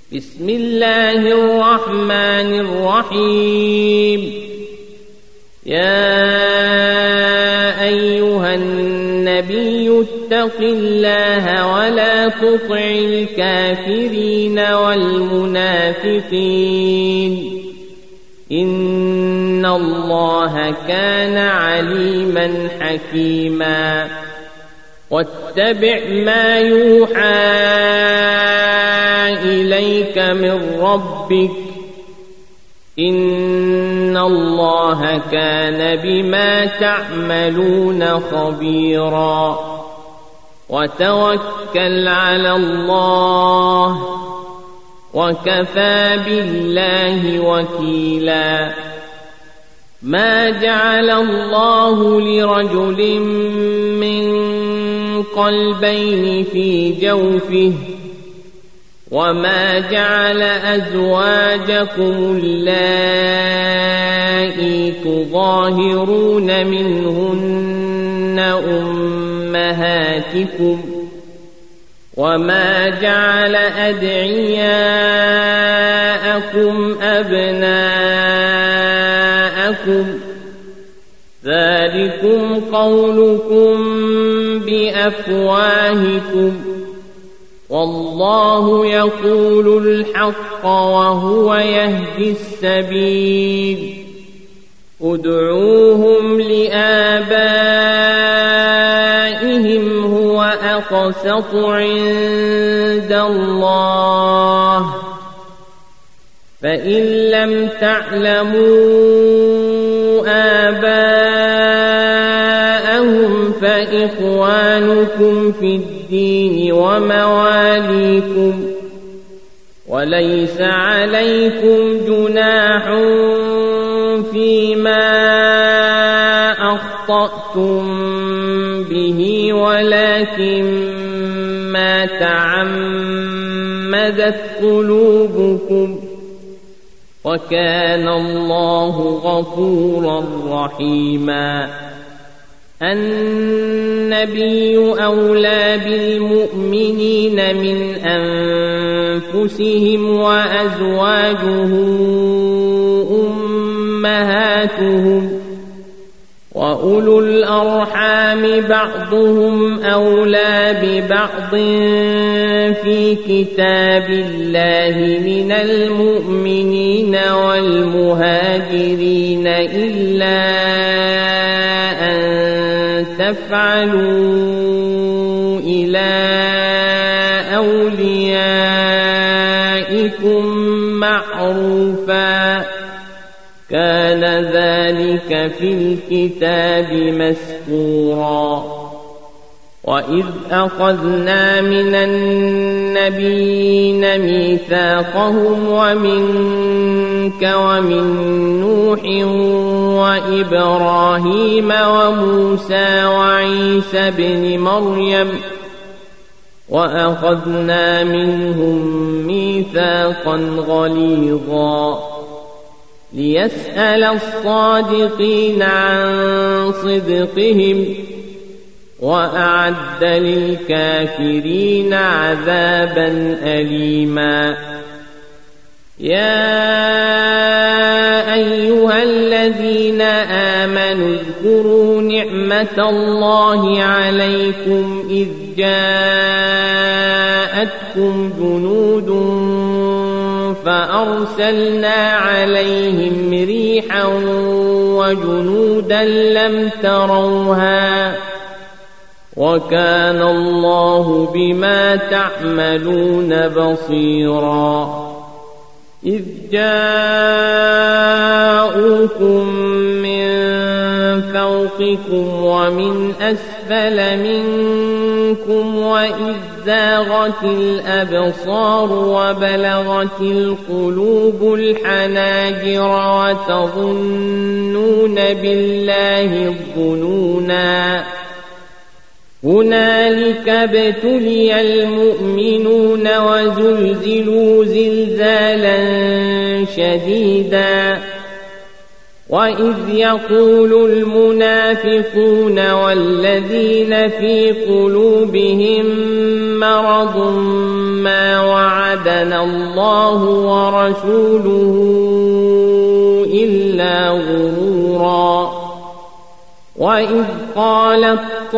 بسم الله الرحمن الرحيم. يا أيها النبي اتق الله ولا تطع الكافرين والمنافقين إن الله كان عليما حكيما. واتبع ما يوحى إليك من ربك إن الله كان بما تعملون خبيرا. وتوكل على الله وكفى بالله وكيلا. ما جعل الله لرجل من قلبين في جوفه وما جعل أزواجكم اللائي تظاهرون منهن أمهاتكم وما جعل أدعياءكم أبناءكم ذلكم قولكم بأفواهكم والله يقول الحق وهو يهدي السبيل. ادعوهم لآبائهم هو أقسط عند الله فإن لم تعلموا آباءهم فإخوانكم في الدين ومواليكم وليس عليكم جناح فيما أخطأتم به ولكن ما تعمدت قلوبكم وكان الله غفورا رحيما. النبي أولى بالمؤمنين من أنفسهم وأزواجه أمهاتهم وأولو الأرحام بعضهم أولى ببعض في كتاب الله من المؤمنين والمهاجرين إلا أن تفعلوا إلى أوليائكم معروفا كان ذلك في الكتاب مسطورا. وإذ أخذنا من النبيين ميثاقهم ومنك ومن نوح وإبراهيم وموسى وعيسى بن مريم وأخذنا منهم ميثاقا غليظا ليسأل الصادقين عن صدقهم وأعد للكافرين عذابا أليما. يا أيها الذين آمنوا اذكروا نعمة الله عليكم إذ جاءتكم جنود فأرسلنا عليهم ريحا وجنودا لم تروها وكان الله بما تعملون بصيرا. إذ جاءوكم من فوقكم ومن أسفل منكم وإذ زاغت الأبصار وبلغت القلوب الحناجر وتظنون بالله الظنونا هنالك ابتلي المؤمنون وزلزلوا زلزالا شديدا وإذ يقول المنافقون والذين في قلوبهم مرض ما وعدنا الله ورسوله إلا غرورا وإذ قالت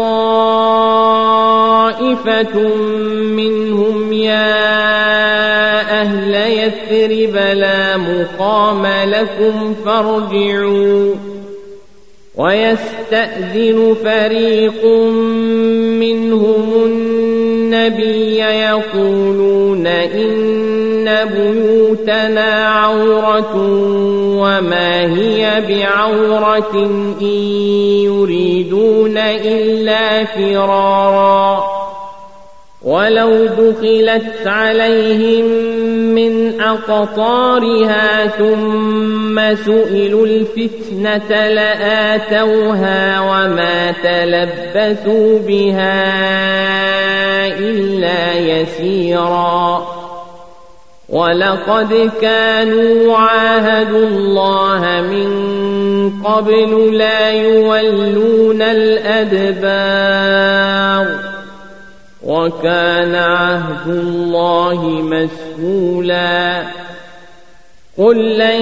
طائفة منهم يا أهل يثرب لا مقام لكم فارجعوا ويستأذن فريق منهم النبي يقولون إن بيوتنا عورة وما هي بعورة إن يريدون إلا فرارا ولو دخلت عليهم من أقطارها ثم سئلوا الفتنة لآتوها وما تلبثوا بها إلا يسيرا ولقد كانوا عاهدوا الله من قبل لا يولون الأدبار وكان عهد الله مسئولا قل لن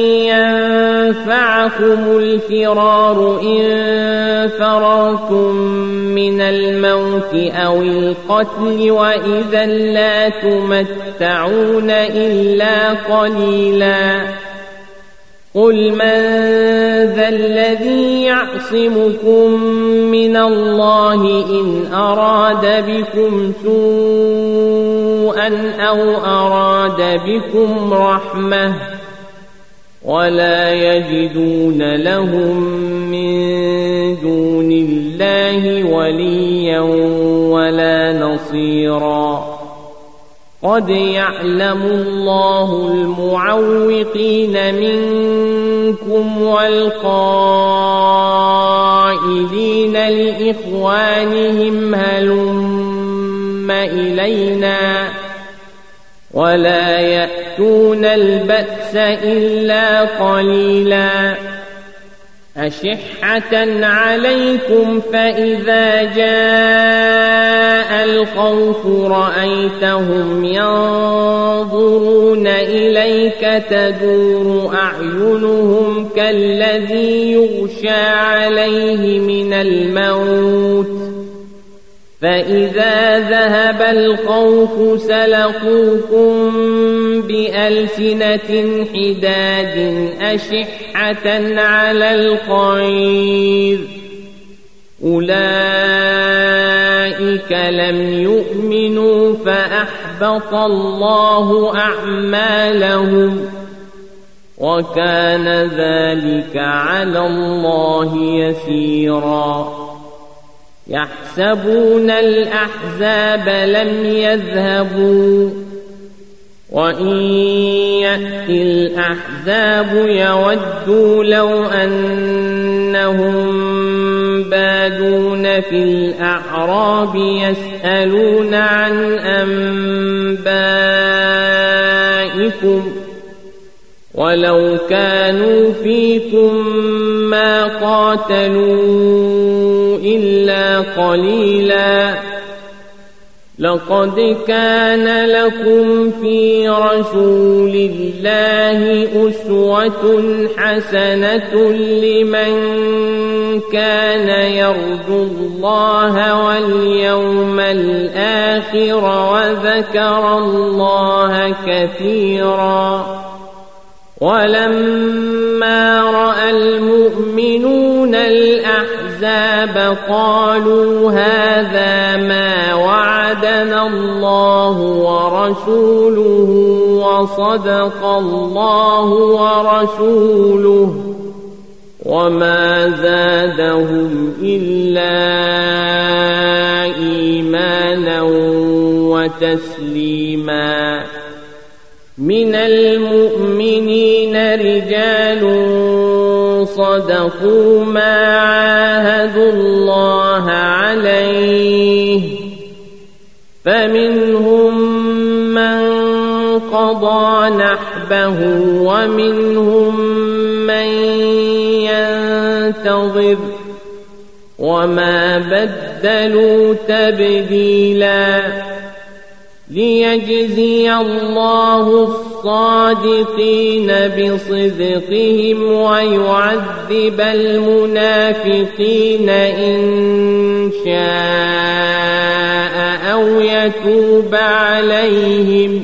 ينفعكم الفرار إن فررتم من الموت أو القتل وإذا لا تمتعون إلا قليلا قل من ذا الذي يعصمكم من الله إن أراد بكم سوءا أو أراد بكم رحمة ولا يجدون لهم من دون الله وليا ولا نصيرا قد يعلم الله المعوقين منكم والقائلين لإخوانهم هلم إلينا ولا يأتون البأس إلا قليلا أشحة عليكم فإذا جاء الخوف رأيتهم ينظرون إليك تدور أعينهم كالذي يغشى عليه من الموت فإذا ذهب الخوف سلقوكم بألسنة حداد أشحة على الخير أولئك لم يؤمنوا فأحبط الله أعمالهم وكان ذلك على الله يسيرا يحسبون الأحزاب لم يذهبوا وإن يأتي الأحزاب يودوا لو أنهم بادون في الأعراب يسألون عن أنبائكم ولو كانوا فيكم ما قاتلوا إلا قليلا لقد كان لكم في رسول الله أسوة حسنة لمن كان يرجو الله واليوم الآخر وذكر الله كثيرا ولما رأى المؤمنون الأحزاب قالوا هذا ما وعدنا الله ورسوله وصدق الله ورسوله وما زادهم إلا إيمانا وتسليما من المؤمنين رجال صدقوا ما عاهدوا الله عليه فمنهم من قضى نحبه ومنهم من فانتظر وما بدلوا تبديلا ليجزي الله الصادقين بصدقهم ويعذب المنافقين إن شاء أو يتوب عليهم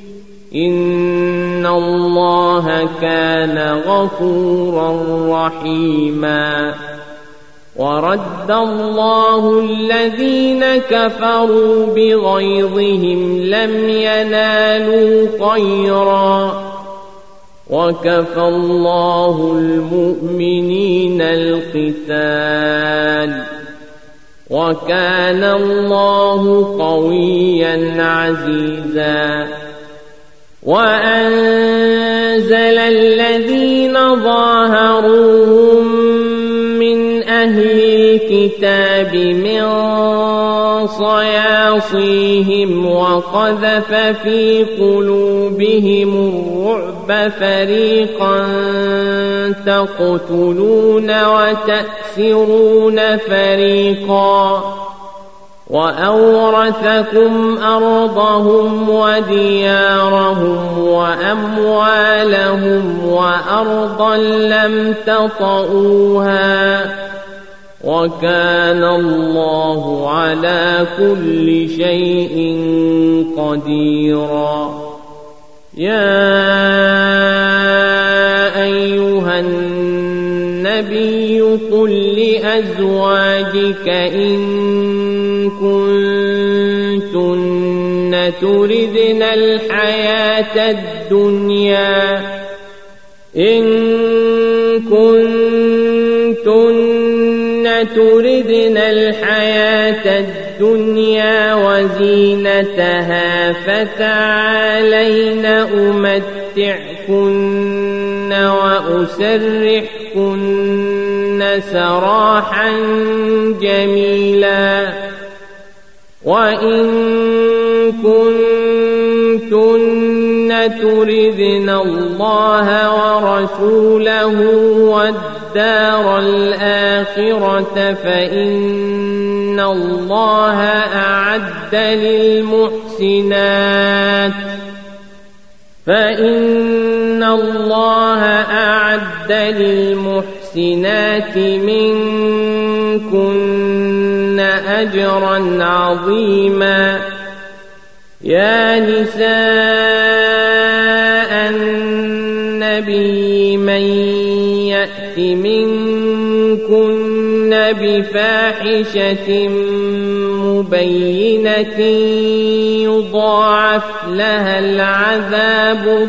إن الله كان غفورا رحيما ورد الله الذين كفروا بغيظهم لم ينالوا خيرا وكفى الله المؤمنين القتال وكان الله قويا عزيزا وأنزل الذين ظاهروهم من أهل الكتاب من صياصيهم وقذف في قلوبهم الرعب فريقا تقتلون وتأسرون فريقا وأورثكم أرضهم وديارهم وأموالهم وأرضا لم تطئوها وكان الله على كل شيء قديرا يا أيها النبي قل لأزواجك إن كنتن تردن الحياة الدنيا وزينتها فتعالين أمتعكن وأسرحكن سراحا جميلا وإن كنتن تردن الله ورسوله والدار الآخرة فإن الله أعد للمحسنات منكن أجرا عظيما يا نساء النبي من يأت منكن بفاحشة مبينة يضاعف لها العذاب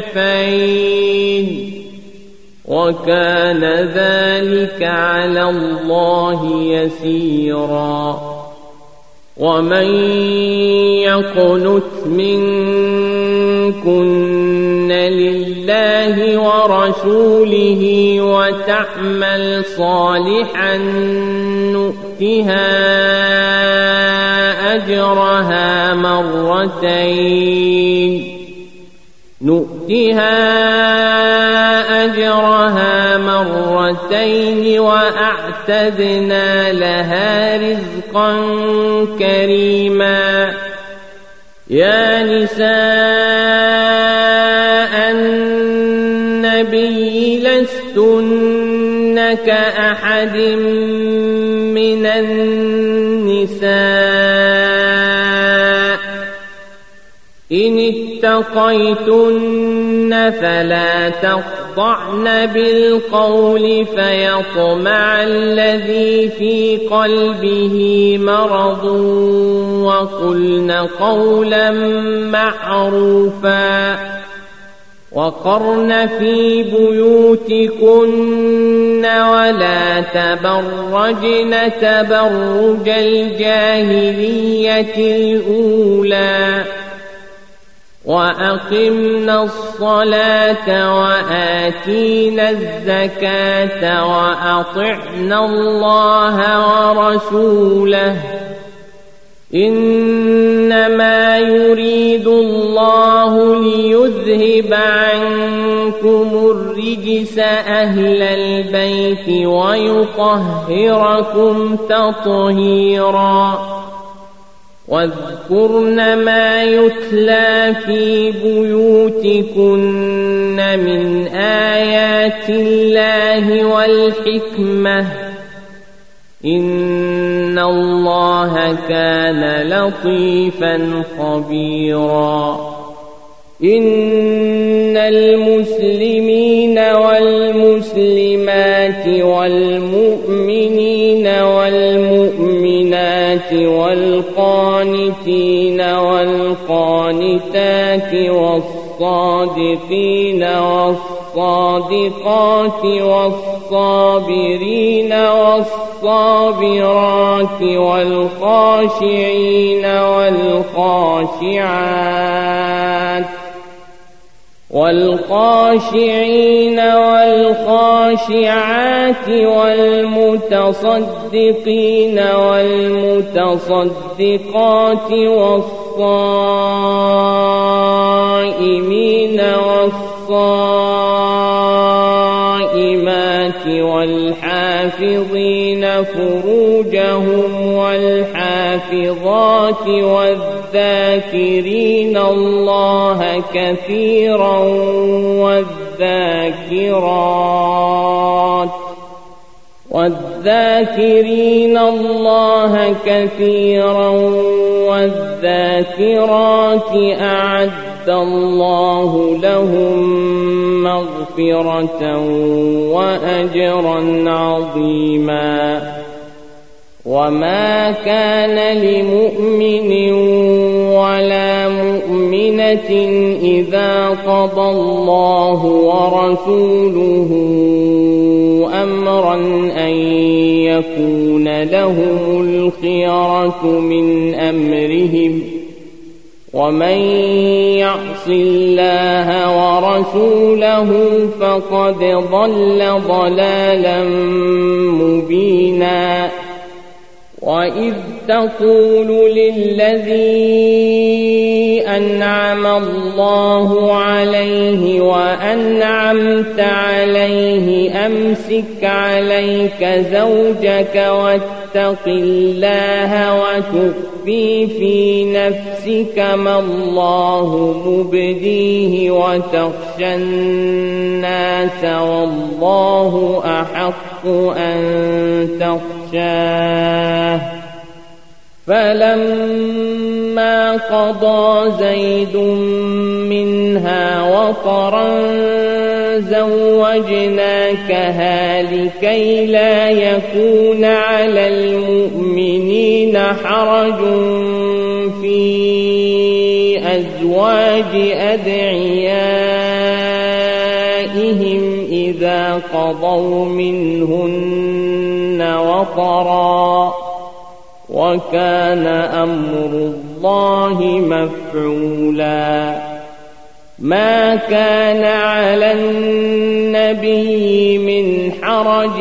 ضعفين وكان ذلك على الله يسيرا ومن يقنت منكن لله ورسوله وتعمل صالحا نؤتها أجرها مرتين وأعتدنا لها رزقا كريما يا نساء النبي لستن كأحد من النساء إن اتقيتن فلا تخضعن بالقول فيطمع الذي في قلبه مرض وقلن قولا معروفا وقرن في بيوتكن ولا تبرجن تبرج الجاهلية الأولى وأقمنا الصلاة وآتينا الزكاة وأطعنا الله ورسوله إنما يريد الله ليذهب يذهب عنكم الرجس أهل البيت ويطهركم تطهيرا واذكرن ما يتلى في بيوتكن من آيات الله والحكمة إن الله كان لطيفا خبيرا إن المسلمين والمسلمات والمؤمنين والمؤمنات والقانتين والقانتات والصادقين والصادقات والصابرين والصابرات والخاشعين والخاشعات والمتصدقين والمتصدقات والصائمين والصائمات والحافظين فروجهم والحافظات والذاكرين الله كثيرا والذاكرين الله كثيرا والذاكرات أعد الله لهم مغفرة وأجرا عظيما وما كان لمؤمن ولا مؤمنة إذا قضى الله ورسوله أمرا أن يكون لهم الخيرة من أمرهم ومن يعص الله ورسوله فقد ضل ضلالا مبينا وإذ تقول للذي أنعم الله عليه وأنعمت عليه أمسك عليك زوجك واتق الله وتخفي في نفسك ما الله مبديه وتخشى الناس والله أحق أن تخشاه فلما قضى زيد منها وطرا زوجناكها لكي لا يكون على المؤمنين حرج في أزواج أدعيائهم إذا قضوا منهن وطرا وكان أمر الله مفعولا ما كان على النبي من حرج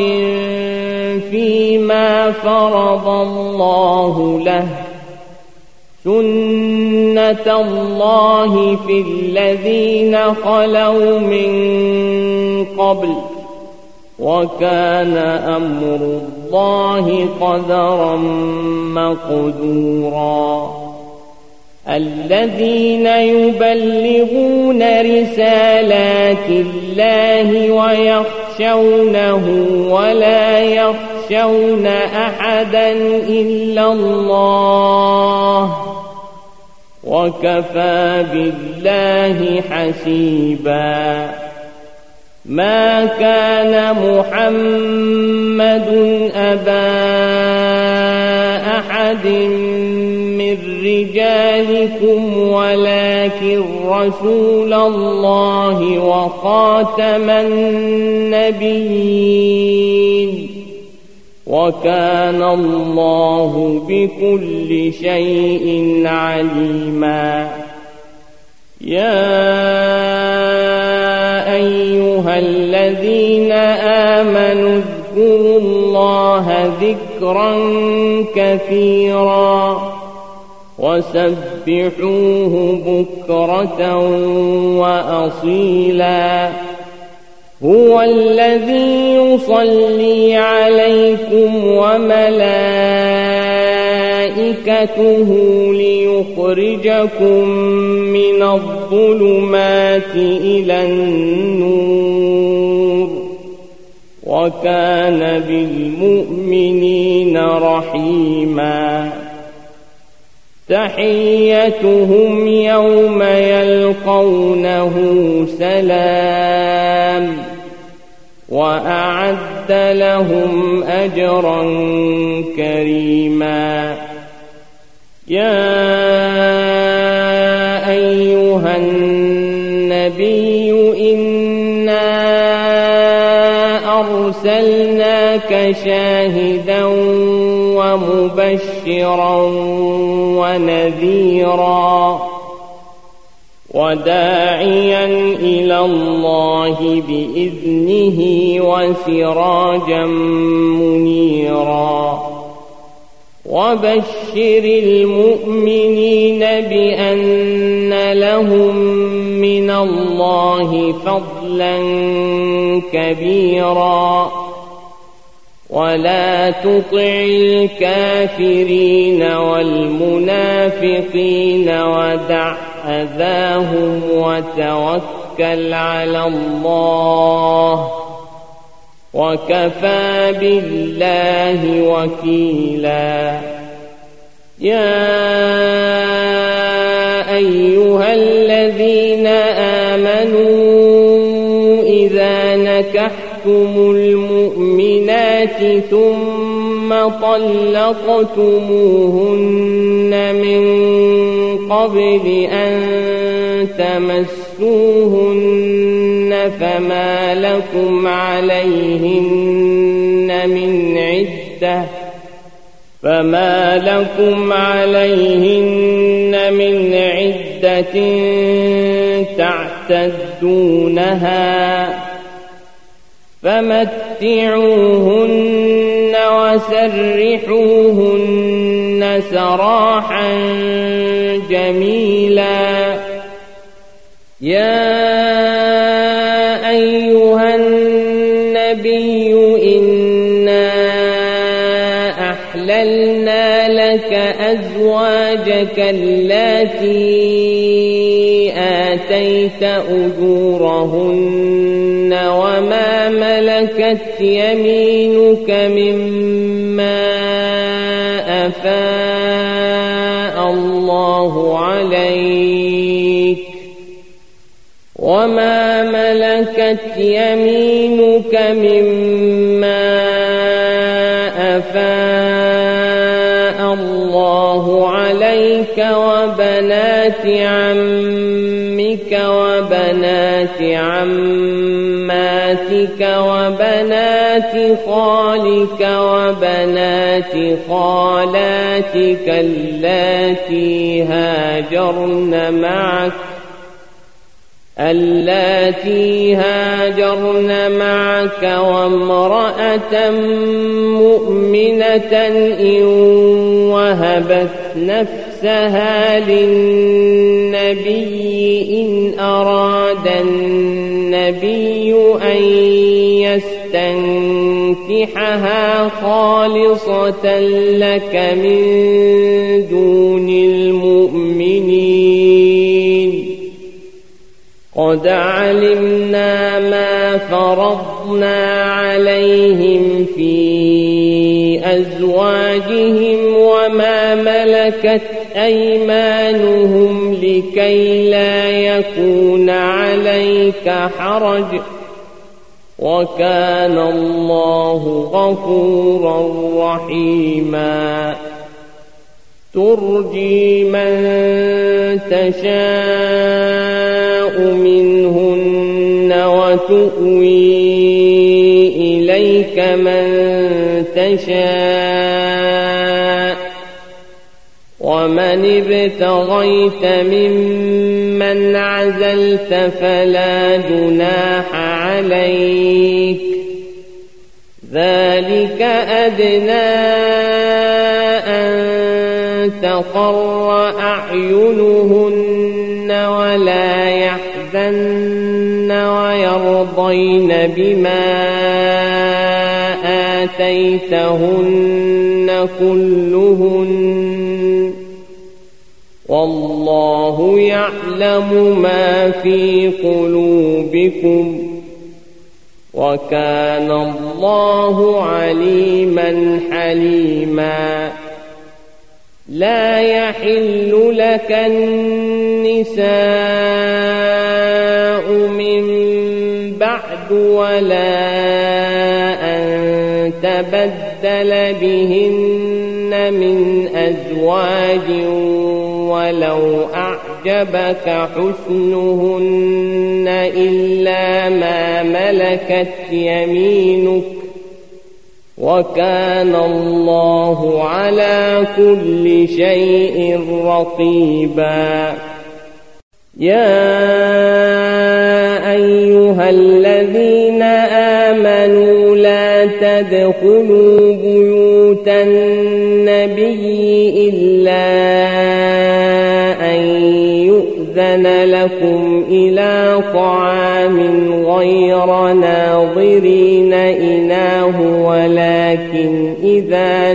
فيما فرض الله له سنة الله في الذين خلوا من قبل وكان أمر الله قدرا مقدورا الذين يبلغون رسالات الله ويخشونه ولا يخشون أحدا إلا الله وكفى بالله حسيبا ما كان محمد أبا أحد من رجالكم ولكن رسول الله وخاتم النبيين وكان الله بكل شيء عليما يا أيها الذين آمنوا اذكروا الله ذكرا كثيرا وسبحوه فسبحوه بكرة وأصيلا هو الذي يصلي عليكم وملائكته ليخرجكم من الظلمات إلى النور وكان بالمؤمنين رحيما تحيتهم يوم يلقونه سلام وأعد لهم أجرا كريما يا أيها النبي إنا أرسلناك شاهدا ومبشرا ونذيرا وداعيا إلى الله بإذنه وسراجا منيرا وبشر المؤمنين بأن لهم من الله فضلا كبيرا ولا تطع الكافرين والمنافقين ودع أذاهم وتوكل على الله وكفى بالله وكيلا يا أيها الذين آمنوا إذا نكحتم المؤمنات ثم طلقتموهن من قبل أن تمسوهن فما لكم عليهن من عدة تعتدونها فمتعوهن وسرحوهن سراحا جميلا يا أيها النبي إنا أحللنا لك أزواجك اللاتي آتيت أجورهن وما ملكت يمينك مما أفاء الله عليك وبنات عمك وبنات عماتك وبنات خالك وبنات خالاتك اللاتي هاجرن معك وامرأة مؤمنة إن وهبت نفسها للنبي إن أراد النبي أن يستنكحها خالصة لك من دون المؤمنين قد علمنا ما فرضنا عليهم في أزواجهم وما ملكت أيمانهم لكي لا يكون عليك حرج وكان الله غفورا رحيما ترجي من تشاء منهن وتؤوي إليك من تشاء ومن ابتغيت ممن عزلت فلا جناح عليك ذلك أدنى أن تقر أعينهن ولا يحزن ويرضين بما آتيتهن كلهن والله يعلم ما في قلوبكم وكان الله عليما حليما لا يحل لك النساء من بعد ولا أن تبدل بهن من أزواج ولو أعجبك حسنهن إلا ما ملكت يمينك وكان الله على كل شيء رقيبا يا أيها الذين آمنوا لا تدخلوا بيوت النبي إلا أن يؤذن لكم إلى طعام غير ناظرين إناه ولكن إذا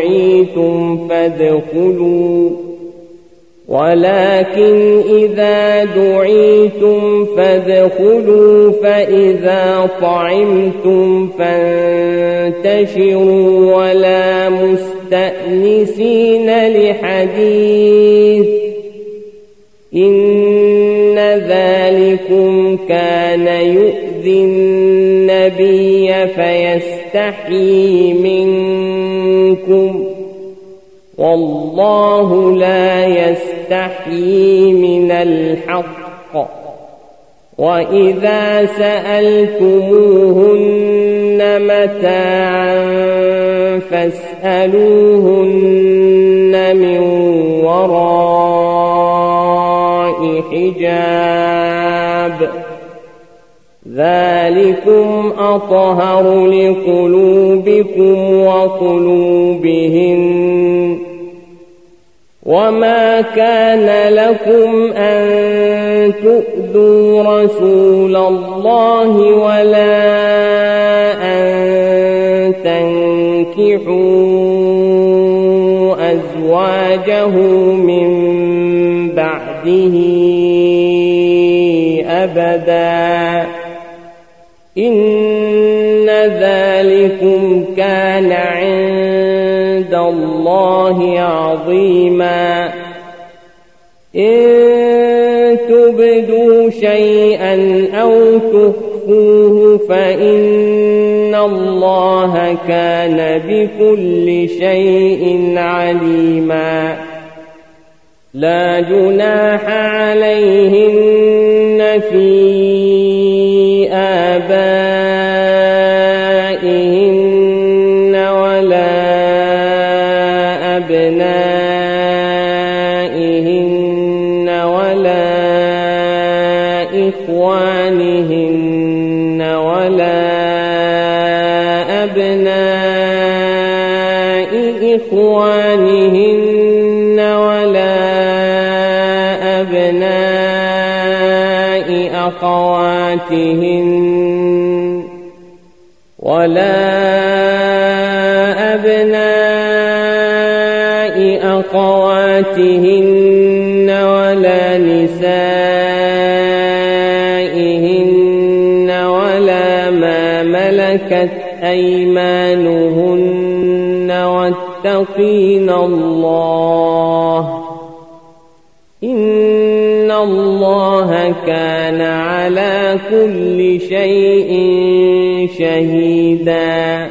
دعيتم فادخلوا فإذا طعمتم فانتشروا ولا مستأنسين لحديث إن ذلكم كان يؤذي النبي فيستحيي منكم والله لا يستحيي من الحق وإذا سألتموهن متاعا فاسألوهن من وراء حجاب ذلكم أطهر لقلوبكم وقلوبهن وما كان لكم أن تؤذوا رسول الله ولا أن تنكحوا أزواجه من بعده أبدا إن ذلكم كان عند الله عظيما إن تبدوا شيئا أو تخفوه فإن الله كان بكل شيء عليما لا جناح عليهن في آبائهن ولا أبنائهن ولا إخوانهن ولا أبناء إخوانهن ولا أبناء أخواتهن ولا أبناء أخواتهن ولا نسائهن ولا ما ملكت أيمانهن واتقين الله إن الله كان على كل شيء شهيدا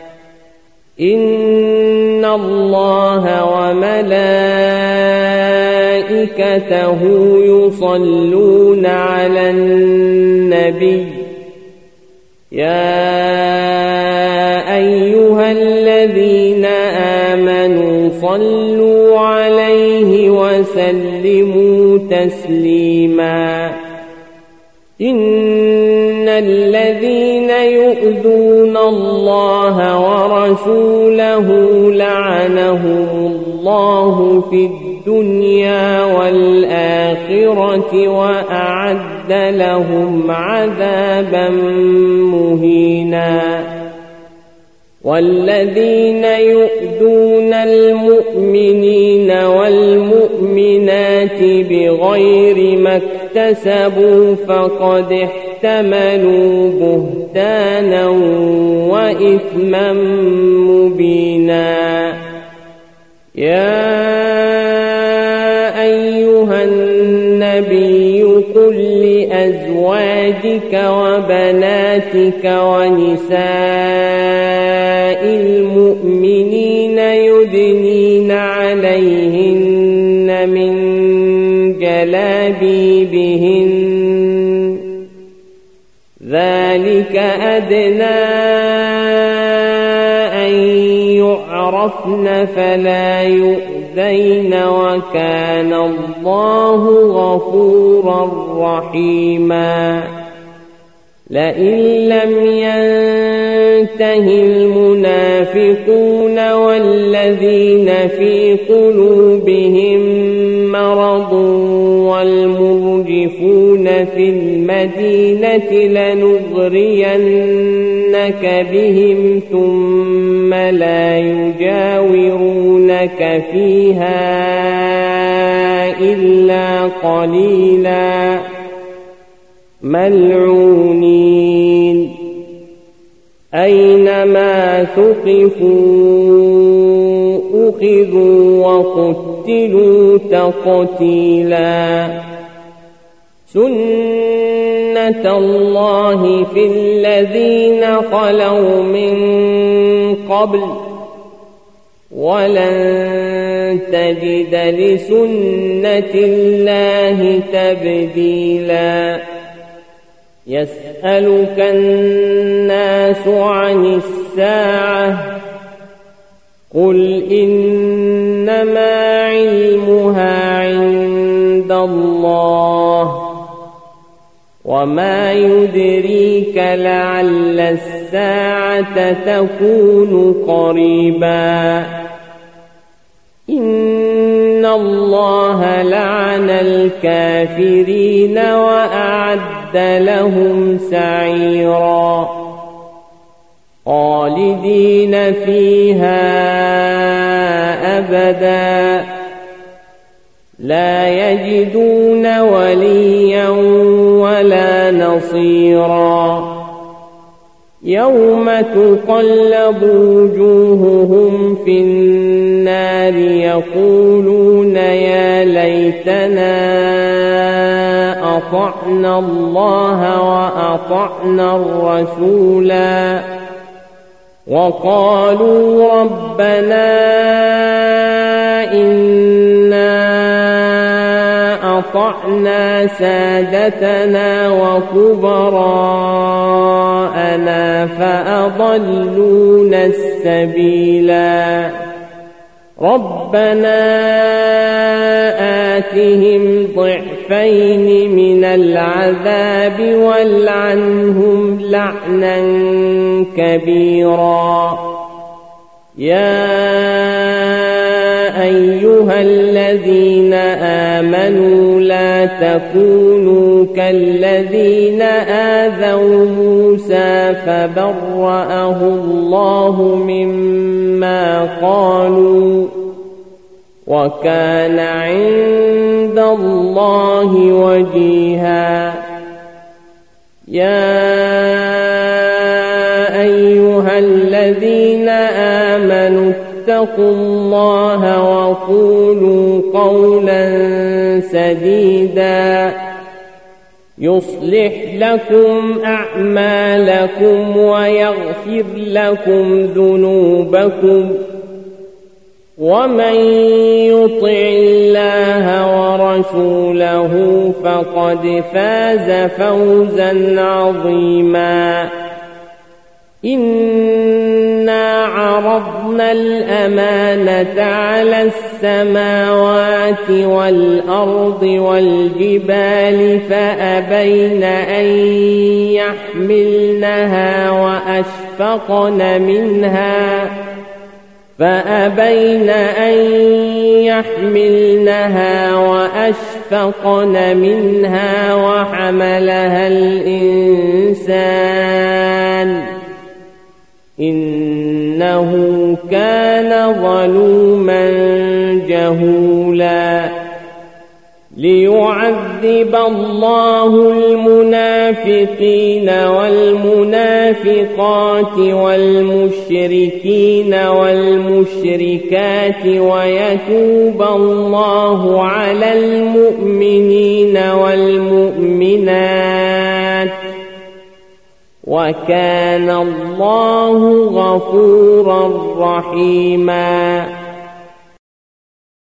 إن الله وملائكته يصلون على النبي يا أيها الذين آمنوا صلوا عليه وسلموا تسليما إن الذين يؤذون الله ورسوله لعنهم الله في الدنيا والآخرة وأعد لهم عذابا مهينا والذين يؤذون المؤمنين والمؤمنات بغير ما اكتسبوا فقد احتملوا بهتانا وإثما مبينا يا أيها النبي قل لأزواجك وبناتك ونساء المؤمنين يدنين عليهن من جلابيبهن ذلك أدنى أن يعرفن فلا يؤذين وكان الله غفورا رحيما لئن لم ينته المنافقون والذين في قلوبهم مرض والمرجفون في المدينة لنغرينك بهم ثم لا يجاورونك فيها إلا قليلا ملعونين أينما ثقفوا أخذوا وقتلوا تقتيلا سنة الله في الذين خلوا من قبل ولن تجد لسنة الله تبديلا يسألك الناس عن الساعة قل إنما علمها عند الله وما يدريك لعل الساعة تكون قريبا إن الله لعن الكافرين وأعد لهم سعيرا خالدين فيها أبدا لا يجدون وليا ولا نصيرا يوم تقلب وجوههم في النار يقولون يا ليتنا أطعنا الله وأطعنا الرسولا وقالوا ربنا إنا أطعنا سادتنا وكبراءنا فأضلونا السبيلا ربنا آتهم ضعفين من العذاب والعنهم لعنا كبيرا يا أيها الذين آمنوا لا تكونوا كالذين آذوا موسى فبرأه الله مما قالوا وكان عند الله وجيها يا أيها الذين آمنوا اتقوا الله وقولوا قولا سديدا يصلح لكم أعمالكم ويغفر لكم ذنوبكم ومن يطع الله ورسوله فقد فاز فوزا عظيما إنا عرضنا الأمانة على السماوات والأرض والجبال فأبين أن يحملنها وأشفقن منها فأبين أن يحملنها وأشفقن منها وحملها الإنسان إنه كان ظلوما جهولا ليعذب الله المنافقين والمنافقات والمشركين والمشركات ويتوب الله على المؤمنين والمؤمنات وكان الله غفورا رحيما